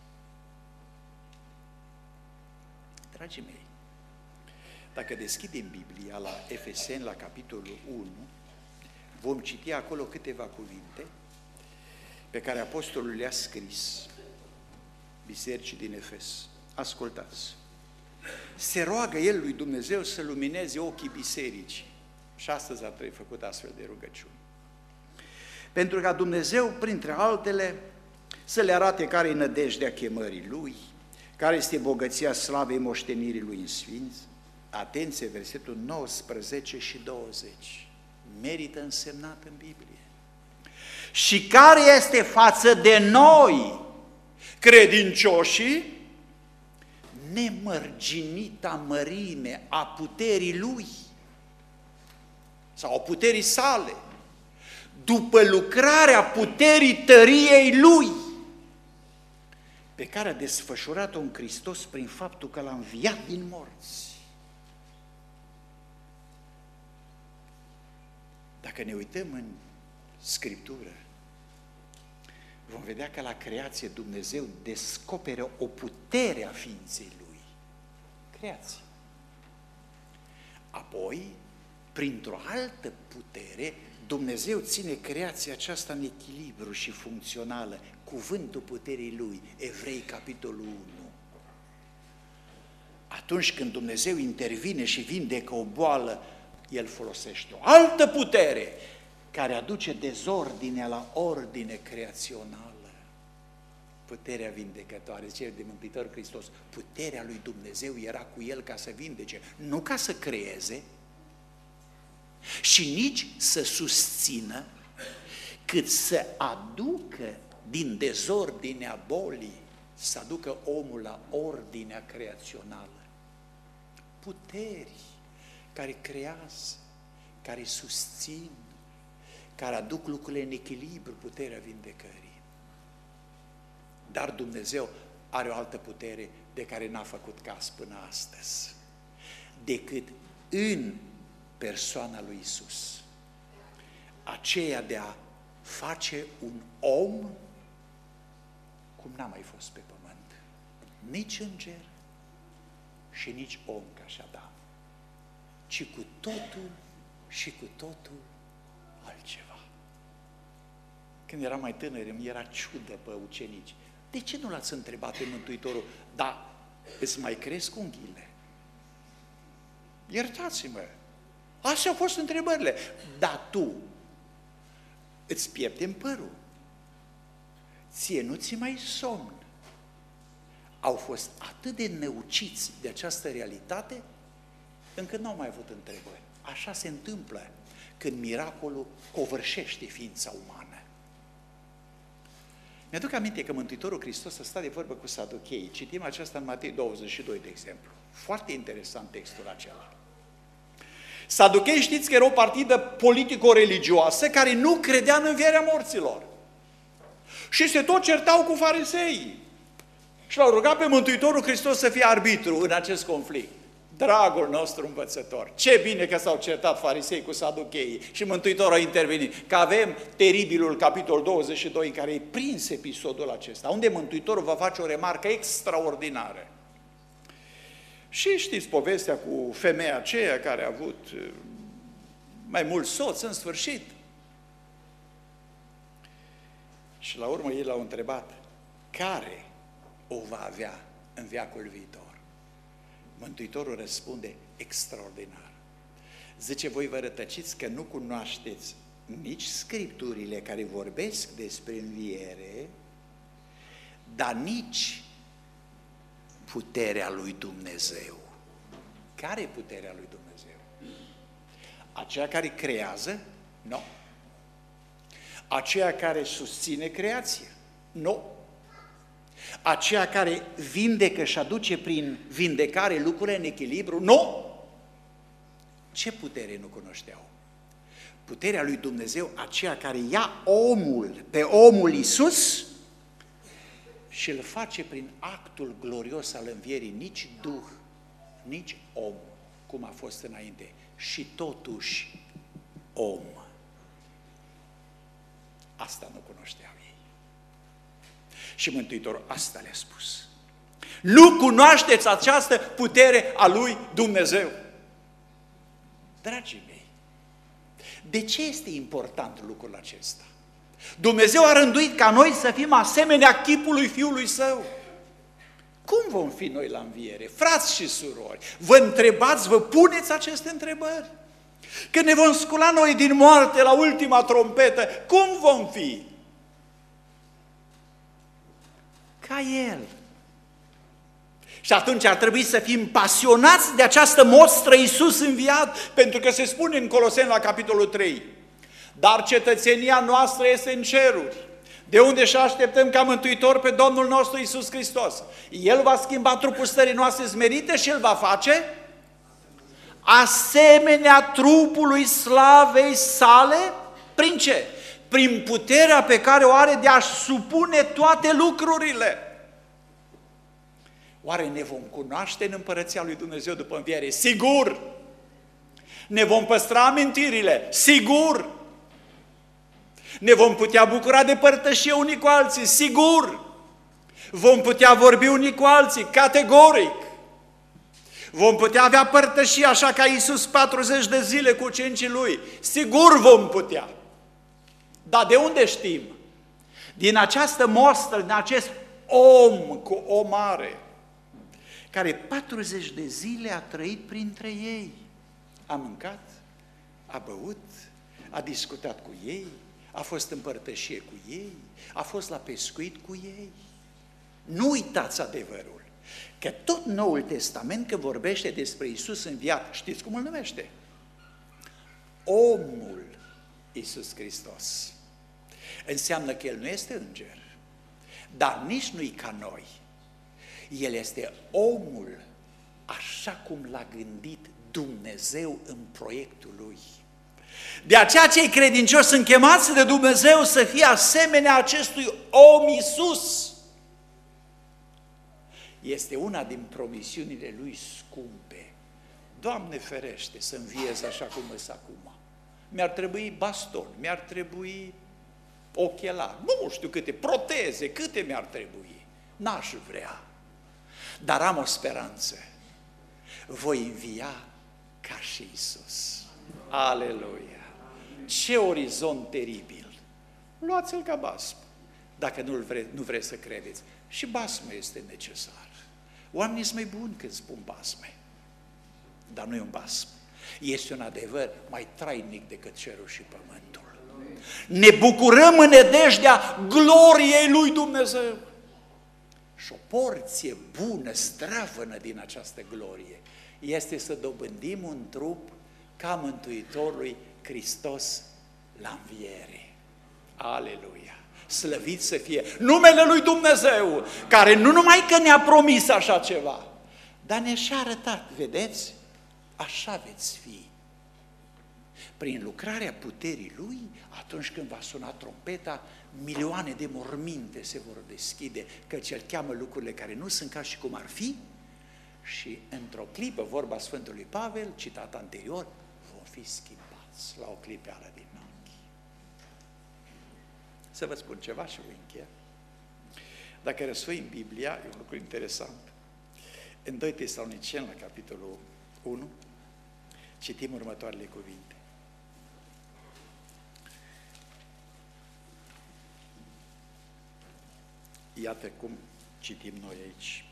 Dragii mei, dacă deschidem Biblia la Efeseni, la capitolul unu, vom citi acolo câteva cuvinte pe care apostolul le-a scris bisericii din Efes. Ascultați! Se roagă el lui Dumnezeu să lumineze ochii bisericii. Și astăzi ar trebui făcut astfel de rugăciuni. Pentru ca Dumnezeu, printre altele, să le arate care e nădejdea chemării Lui, care este bogăția slavei moștenirii Lui în sfinți. Atenție, versetul nouăsprezece și douăzeci. Merită însemnat în Biblie. Și care este față de noi, credincioșii, nemărginita mărime a puterii Lui sau a puterii sale, după lucrarea puterii tăriei Lui, pe care a desfășurat-o în Hristos prin faptul că L-a înviat din morți. Dacă ne uităm în Scriptură, vom vedea că la creație Dumnezeu descoperă o putere a ființei Lui. Creație. Apoi, printr-o altă putere, Dumnezeu ține creația aceasta în echilibru și funcțională. Cuvântul puterii Lui, Evrei, capitolul unu. Atunci când Dumnezeu intervine și vindecă o boală, El folosește o altă putere care aduce dezordinea la ordine creațională. Puterea vindecătoare, zice de Mântuitor Hristos, puterea lui Dumnezeu era cu El ca să vindece, nu ca să creeze și nici să susțină, cât să aducă din dezordinea bolii, să aducă omul la ordinea creațională. Puteri care creează, care susțin, care aduc lucrurile în echilibru, puterea vindecării. Dar Dumnezeu are o altă putere de care n-a făcut caz până astăzi, decât în persoana lui Iisus, aceea de a face un om cum n-a mai fost pe pământ, nici înger și nici om ca și Adam, ci cu totul și cu totul altceva. Când eram mai tânăr, îmi era ciudă pe ucenici. De ce nu l-ați întrebat pe Mântuitorul, da, îți mai cresc unghiile? Iertați-mă, astea au fost întrebările. Dar tu îți pieptem părul, ție nu ți mai somn. Au fost atât de năuciți de această realitate, încât n-au mai avut întrebări. Așa se întâmplă când miracolul covârșește ființa umană. Mi-aduc aminte că Mântuitorul Hristos a stat de vorbă cu saducheii. Citim aceasta în Matei douăzeci și doi, de exemplu. Foarte interesant textul acela. Saducheii, știți că era o partidă politico-religioasă care nu credea în învierea morților. Și se tot certau cu fariseii. Și l-au rugat pe Mântuitorul Hristos să fie arbitru în acest conflict. Dragul nostru învățător, ce bine că s-au certat farisei cu saducheii și Mântuitorul a intervenit, că avem teribilul capitol douăzeci și doi în care e prins episodul acesta, unde Mântuitorul va face o remarcă extraordinară. Și știți povestea cu femeia aceea care a avut mai mulți soți în sfârșit. Și la urmă ei l-au întrebat, care o va avea în veacul viitor? Mântuitorul răspunde extraordinar. Zice, voi vă rătăciți că nu cunoașteți nici Scripturile care vorbesc despre înviere, dar nici puterea lui Dumnezeu. Care e puterea lui Dumnezeu? Aceea care creează? Nu. Aceea care susține creația? Nu. Aceea care vindecă și aduce prin vindecare lucrurile în echilibru? Nu! Ce putere nu cunoșteau? Puterea lui Dumnezeu, aceea care ia omul, pe omul Iisus și îl face prin actul glorios al învierii, nici duh, nici om, cum a fost înainte, și totuși om. Asta nu cunoșteau ei. Și Mântuitorul asta le-a spus. Nu cunoașteți această putere a lui Dumnezeu. Dragii mei, de ce este important lucrul acesta? Dumnezeu a rânduit ca noi să fim asemenea chipului Fiului Său. Cum vom fi noi la înviere? Frați și surori, vă întrebați, vă puneți aceste întrebări? Când ne vom scula noi din moarte la ultima trompetă, cum vom fi? Ca El. Și atunci ar trebui să fim pasionați de această mostră Iisus înviat, pentru că se spune în Coloseni la capitolul trei, dar cetățenia noastră este în ceruri, de unde și așteptăm ca mântuitor pe Domnul nostru Iisus Hristos. El va schimba trupul stării noastre smerite și îl va face asemenea trupului slavei sale, prin ce? Prin puterea pe care o are de a-și supune toate lucrurile. Oare ne vom cunoaște în împărăția lui Dumnezeu după înviere? Sigur! Ne vom păstra amintirile? Sigur! Ne vom putea bucura de părtășie unii cu alții? Sigur! Vom putea vorbi unii cu alții? Categoric! Vom putea avea părtășie așa ca Iisus patruzeci de zile cu ucenicii Lui? Sigur vom putea! Dar de unde știm? Din această mostră, din acest om cu o mare, care patruzeci de zile a trăit printre ei. A mâncat, a băut, a discutat cu ei, a fost în părtășie cu ei, a fost la pescuit cu ei. Nu uitați adevărul, că tot Noul Testament, că vorbește despre Iisus înviat, știți cum îl numește? Omul Iisus Hristos. Înseamnă că El nu este înger, dar nici nu-i ca noi. El este omul așa cum l-a gândit Dumnezeu în proiectul Lui. De aceea cei credincioși sunt chemați de Dumnezeu să fie asemenea acestui om Iisus. Este una din promisiunile Lui scumpe. Doamne ferește să înviez așa cum îs acum. Mi-ar trebui baston, mi-ar trebui ochelari, nu știu câte, proteze, câte mi-ar trebui. N-aș vrea. Dar am o speranță. Voi învia ca și Iisus. Aleluia! Ce orizont teribil! Luați-l ca basm, dacă nu vreți, nu vreți să credeți. Și basmul este necesar. Oamenii sunt mai buni când spun basme, dar nu e un basm. Este un adevăr mai trainic decât cerul și pământul. Ne bucurăm în nădejdea gloriei lui Dumnezeu. Și o porție bună, zdravănă din această glorie este să dobândim un trup ca Mântuitorului Hristos la înviere. Aleluia! Slăvit să fie numele lui Dumnezeu, care nu numai că ne-a promis așa ceva, dar ne și-a arătat, vedeți, așa veți fi. Prin lucrarea puterii Lui, atunci când va suna trompeta, milioane de morminte se vor deschide, căci El cheamă lucrurile care nu sunt ca și cum ar fi, și într-o clipă, vorba Sfântului Pavel, citat anterior, vom fi schimbați la o clipeală din ochi. Să vă spun ceva și voi încheia. Dacă răsfoim Biblia, e un lucru interesant. În doi Tesaloniceni, la capitolul unu, citim următoarele cuvinte. Iată cum citim noi aici.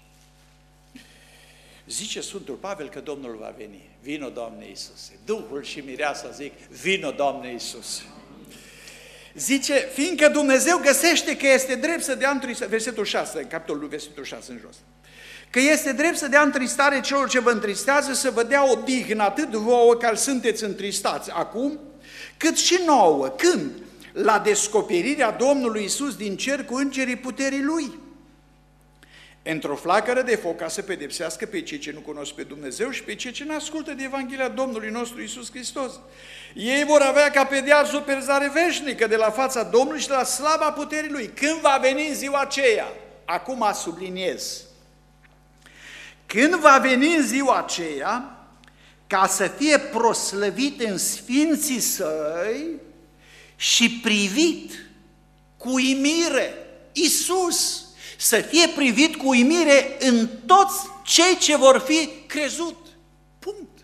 Zice Sfântul Pavel că Domnul va veni. Vino, Doamne Iisuse. Duhul și mireasa zic, vino, Doamne Iisuse. Zice, fiindcă Dumnezeu găsește că este drept să dea întristare, versetul șase, în capitolul versetul șase în jos, că este drept să dea întristare celor ce vă întristează, să vă dea odihnă atât vouă care sunteți întristați acum, cât și nouă, când? La descoperirea Domnului Iisus din cer cu îngerii puterii Lui. Într-o flacără de foc, ca să pedepsească pe cei ce nu cunosc pe Dumnezeu și pe cei ce nu ascultă de Evanghelia Domnului nostru Iisus Hristos. Ei vor avea ca pedeapsă o pierzare veșnică de la fața Domnului și de la slava puterii Lui. Când va veni în ziua aceea? Acum subliniez. Când va veni în ziua aceea, ca să fie proslăvit în sfinții Săi și privit cu uimire, Iisus, să fie privit cu uimire în toți cei ce vor fi crezut. Punct.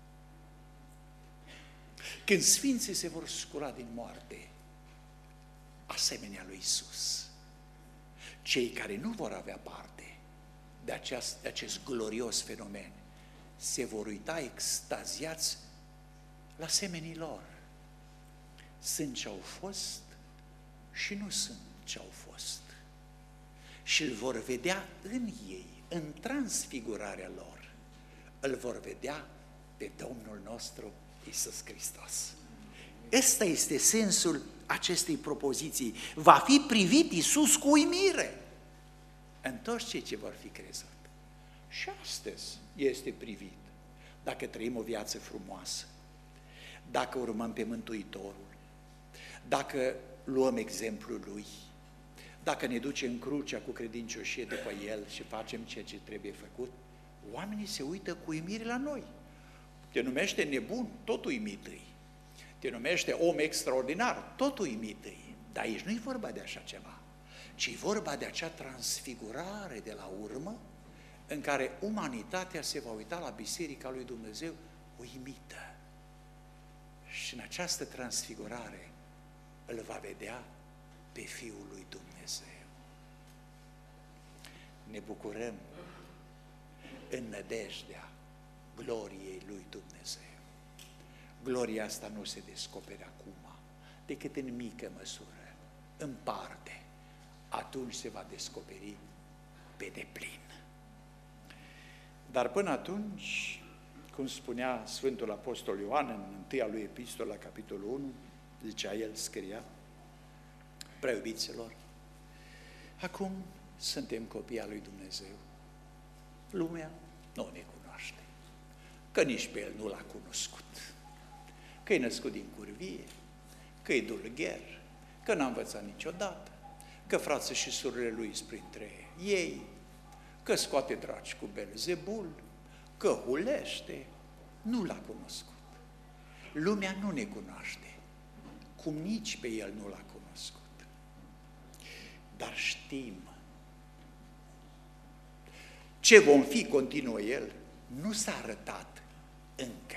Când sfinții se vor scula din moarte, asemenea lui Iisus, cei care nu vor avea parte de acest, de acest glorios fenomen, se vor uita extaziați la semenii lor. Sunt ce-au fost și nu sunt ce-au fost. Și îl vor vedea în ei, în transfigurarea lor, îl vor vedea pe Domnul nostru Iisus Hristos. Ăsta este sensul acestei propoziții. Va fi privit Iisus cu uimire în toți cei ce vor fi crezut. Și astăzi este privit. Dacă trăim o viață frumoasă, dacă urmăm pe Mântuitorul, dacă luăm exemplul Lui, dacă ne ducem crucea cu credincioșie după El și facem ceea ce trebuie făcut, oamenii se uită cu uimire la noi. Te numește nebun, tot uimit îi. Te numește om extraordinar, tot uimit îi. Dar aici nu e vorba de așa ceva, ci e vorba de acea transfigurare de la urmă, în care umanitatea se va uita la Biserica lui Dumnezeu uimită. Și în această transfigurare îl va vedea pe Fiul lui Dumnezeu. Ne bucurăm în nădejdea gloriei lui Dumnezeu. Gloria asta nu se descoperă acum, decât în mică măsură, în parte. Atunci se va descoperi pe deplin. Dar până atunci, cum spunea Sfântul Apostol Ioan în întâia lui epistolă, capitolul unu, zicea el, scria, prea iubiților, acum suntem copii al lui Dumnezeu. Lumea nu ne cunoaște, că nici pe El nu l-a cunoscut, că e născut din curvie, că e dulgher, că n-a învățat niciodată, că frații și surorile lui sunt printre ei, că scoate draci cu Belzebul, că hulește, nu l-a cunoscut. Lumea nu ne cunoaște, cum nici pe El nu l-a cunoscut. Dar știm ce vom fi, continuă El, nu s-a arătat încă.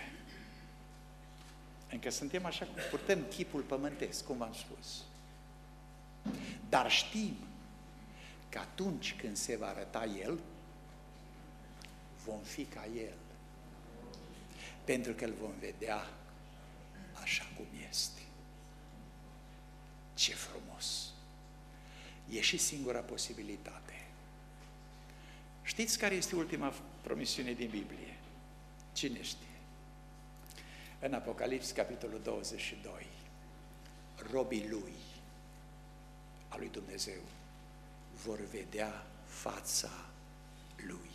Încă suntem așa cum purtăm chipul pământesc, cum v-am spus. Dar știm că atunci când se va arăta El, vom fi ca El. Pentru că îl vom vedea așa cum este. Ce frumos! E și singura posibilitate. Știți care este ultima promisiune din Biblie? Cine știe? În Apocalips, capitolul douăzeci și doi, robii lui, a lui Dumnezeu, vor vedea fața lui.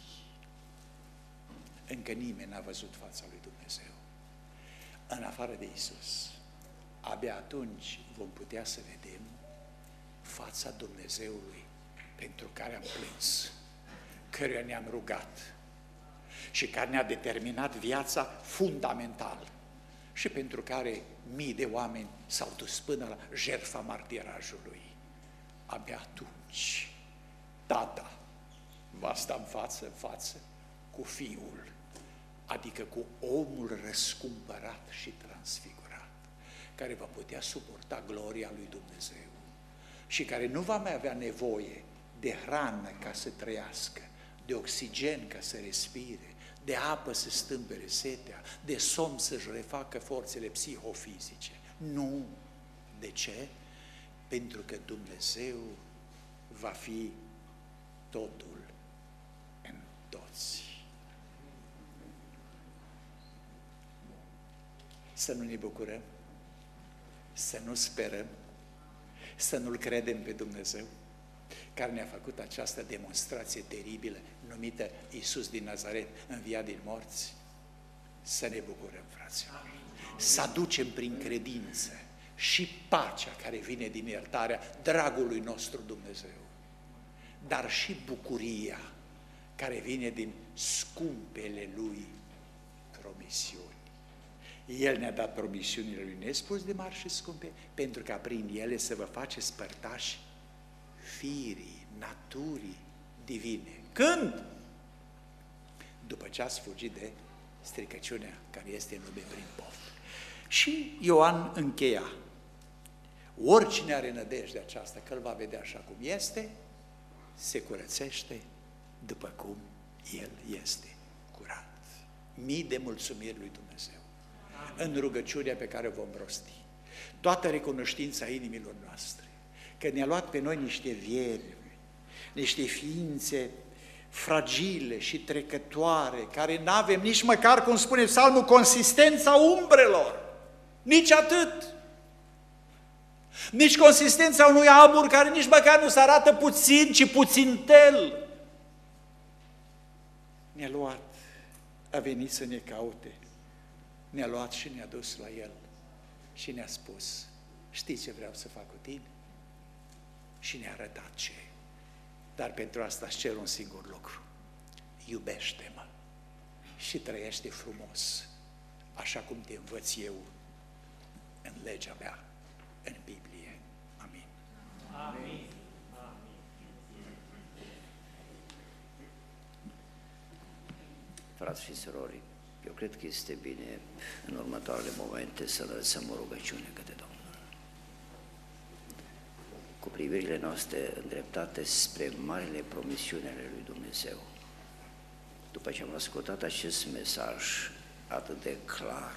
Încă nimeni n-a văzut fața lui Dumnezeu, în afară de Iisus. Abia atunci vom putea să vedem fața Dumnezeului pentru care am plâns, căruia ne-am rugat și care ne-a determinat viața fundamental și pentru care mii de oameni s-au dus până la jertfa martirajului. Abia atunci Tata va sta în față în față cu Fiul, adică cu omul răscumpărat și transfigurat, care va putea suporta gloria lui Dumnezeu și care nu va mai avea nevoie de hrană ca să trăiască, de oxigen ca să respire, de apă să stâmpere setea, de somn să-și refacă forțele psihofizice. Nu. De ce? Pentru că Dumnezeu va fi totul în toți. Să nu ne bucurăm, să nu sperăm, să nu-L credem pe Dumnezeu, care ne-a făcut această demonstrație teribilă, numită Iisus din Nazaret, înviat din morți. Să ne bucurăm, fraților, să aducem prin credință și pacea care vine din iertarea dragului nostru Dumnezeu, dar și bucuria care vine din scumpele Lui promisiuni. El ne-a dat promisiunile Lui nespus de mari și scumpe, pentru ca prin ele să vă faceți părtași firii, naturii divine. Când? După ce ați fugit de stricăciunea care este în lume prin poft. Și Ioan încheia: oricine are nădejde aceasta că îl va vedea așa cum este, se curățește după cum el este curat. Mii de mulțumiri lui Dumnezeu în rugăciunea pe care o vom rosti. Toată recunoștința inimilor noastre, că ne-a luat pe noi niște vieri, niște ființe fragile și trecătoare, care n-avem nici măcar, cum spune psalmul, consistența umbrelor, nici atât, nici consistența unui abur care nici măcar nu se arată puțin, ci puțintel. Ne-a luat, a venit să ne caute, ne-a luat și ne-a dus la El și ne-a spus: știi ce vreau să fac cu tine? Și ne-a arătat ce. Dar pentru asta îți cer un singur lucru: iubește-mă și trăiește frumos, așa cum te învăț eu în legea mea, în Biblie. Amin. Amin. Frați și surori, eu cred că este bine în următoarele momente să lăsăm o rugăciune către Domnul, cu privirile noastre îndreptate spre marile promisiuni ale lui Dumnezeu. După ce am ascultat acest mesaj atât de clar,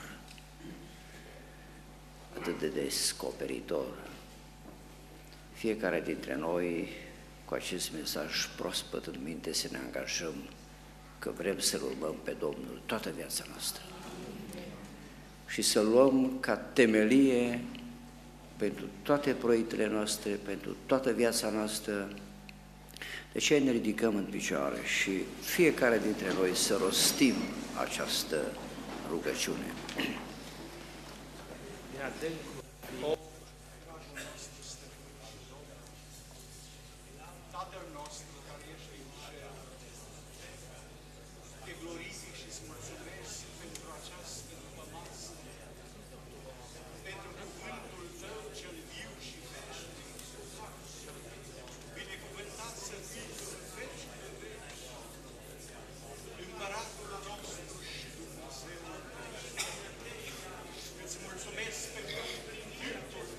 atât de descoperitor, fiecare dintre noi, cu acest mesaj proaspăt în minte, să ne angajăm că vrem să-L urmăm pe Domnul toată viața noastră și să-L luăm ca temelie pentru toate proiectele noastre, pentru toată viața noastră. De ce ne ridicăm în picioare și fiecare dintre noi să rostim această rugăciune. Tatăl nostru care ești în cer, te glorific și îți mulțumesc pentru această masă, pentru cuvântul Tău cel viu și veșnic. Binecuvântat să fii în veci de veci, Împăratul nostru și Dumnezeu. Îți mulțumesc pentru împlinitul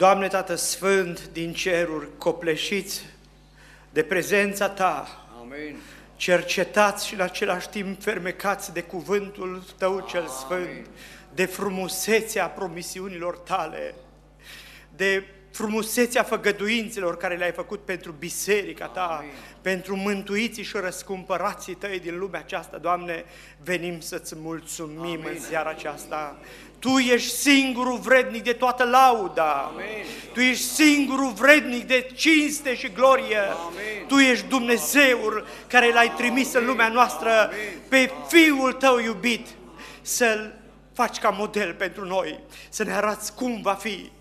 Doamne Tată Sfânt din ceruri, copleșiți de prezența Ta, Amin. cercetați și în același timp fermecați de cuvântul Tău cel Sfânt, de frumusețea promisiunilor Tale, de frumusețea făgăduințelor care le-ai făcut pentru biserica Ta, Amin. Pentru mântuiții și răscumpărații Tăi din lumea aceasta, Doamne, venim să-Ți mulțumim Amin. În seara aceasta. Tu ești singurul vrednic de toată lauda, Amin. Tu ești singurul vrednic de cinste și glorie, Amin. Tu ești Dumnezeul care L-ai trimis Amin. În lumea noastră, Amin. Pe Fiul Tău iubit, să-L faci ca model pentru noi, să ne arăți cum va fi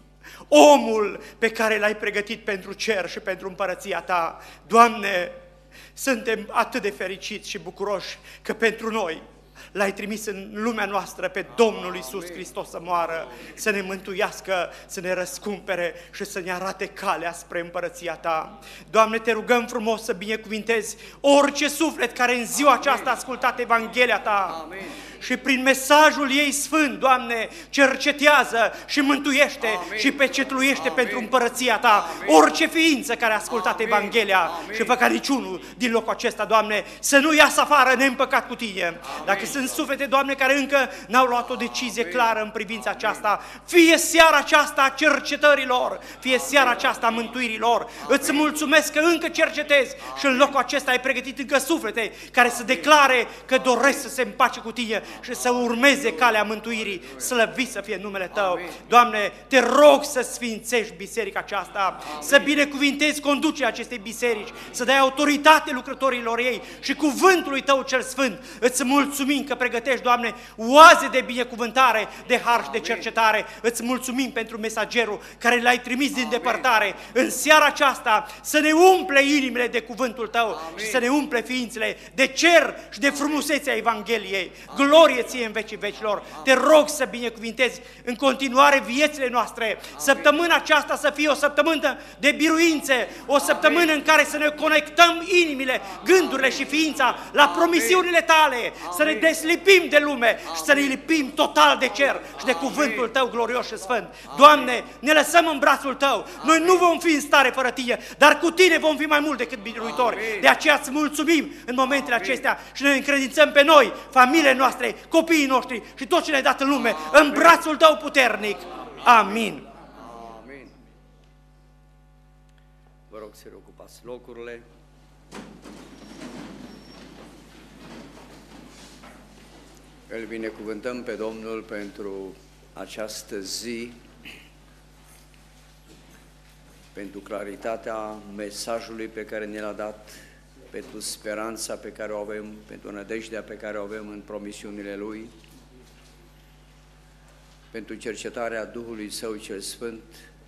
omul pe care L-ai pregătit pentru cer și pentru împărăția Ta. Doamne, suntem atât de fericiți și bucuroși că pentru noi L-ai trimis în lumea noastră pe Domnul Iisus Hristos să moară, să ne mântuiască, să ne răscumpere și să ne arate calea spre împărăția Ta. Doamne, Te rugăm frumos să binecuvintezi orice suflet care în ziua aceasta a ascultat Evanghelia Ta. Amin. Și prin mesajul ei sfânt, Doamne, cercetează și mântuiește Amin. Și pecetluiește Amin. Pentru împărăția Ta Amin. Orice ființă care a ascultat Amin. Evanghelia Amin. Și fă ca niciunul din locul acesta, Doamne, să nu iasă afară neîmpăcat cu Tine. Amin. Dacă sunt suflete, Doamne, care încă n-au luat o decizie Amin. Clară în privința aceasta, fie seara aceasta a cercetărilor, fie seara aceasta a mântuirilor, Amin. Îți mulțumesc că încă cercetezi Amin. Și în locul acesta ai pregătit încă suflete care să declare că doresc să se împace cu Tine și să urmeze calea mântuirii, slăvit să fie numele Tău. Amin. Doamne, Te rog să sfințești biserica aceasta, Amin. Să binecuvintezi conducerea acestei biserici, să dai autoritate lucrătorilor ei și cuvântului Tău cel Sfânt. Îți mulțumim că pregătești, Doamne, oaze de binecuvântare, de har și de cercetare. Îți mulțumim pentru mesagerul care L-ai trimis din depărtare în seara aceasta să ne umple inimile de cuvântul Tău Amin. Și să ne umple ființele de cer și de frumusețea Evangheliei. Glorie Ție în vecii vecilor. Te rog să binecuvintezi în continuare viețile noastre. Săptămâna aceasta să fie o săptămână de biruințe, o săptămână în care să ne conectăm inimile, gândurile și ființa la promisiunile Tale, să ne deslipim de lume și să ne lipim total de cer și de cuvântul Tău glorios și sfânt. Doamne, ne lăsăm în brațul Tău. Noi nu vom fi în stare fără Tine, dar cu Tine vom fi mai mult decât biruitori. De aceea îți mulțumim în momentele acestea și ne încredințăm pe noi, familiile noastre, copiii noștri și tot ce ne-ai dat în lume, în brațul Tău puternic. Amin. Amin. Vă rog să reocupați locurile. Îl binecuvântăm pe Domnul pentru această zi, pentru claritatea mesajului pe care ne l-a dat, pentru speranța pe care o avem, pentru nădejdea pe care o avem în promisiunile Lui, pentru cercetarea Duhului Său cel Sfânt.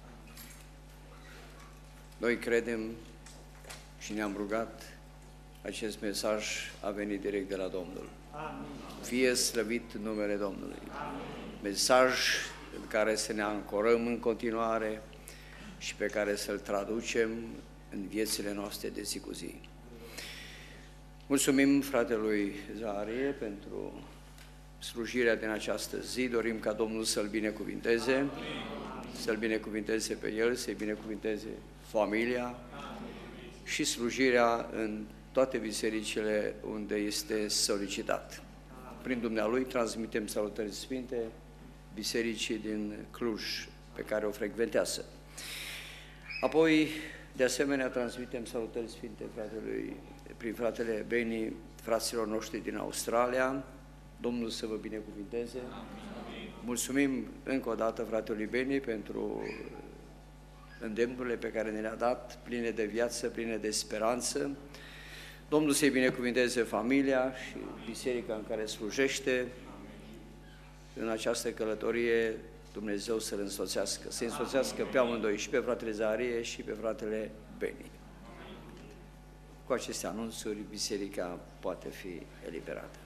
Noi credem și ne-am rugat, acest mesaj a venit direct de la Domnul. Amin. Fie slăvit numele Domnului. Amin. Mesaj în care să ne ancorăm în continuare și pe care să-l traducem în viețile noastre de zi cu zi. Mulțumim fratelui Zaharie pentru slujirea din această zi. Dorim ca Domnul să-l binecuvinteze, să-l binecuvinteze pe el, să-i binecuvinteze familia și slujirea în toate bisericile unde este solicitat. Prin dumnealui transmitem salutări sfinte bisericii din Cluj, pe care o frecventează. Apoi, de asemenea, transmitem salutări sfinte fratelui, prin fratele Beni, fraților noștri din Australia. Domnul să vă binecuvinteze. Mulțumim încă o dată fratelui Beni pentru îndemnurile pe care ne le-a dat, pline de viață, pline de speranță. Domnul să-i binecuvinteze familia și biserica în care slujește. În această călătorie Dumnezeu să-l însoțească, să însoțească pe amândoi, și pe fratele Zaharie și pe fratele Beni. Cu aceste anunțuri, biserica poate fi eliberată.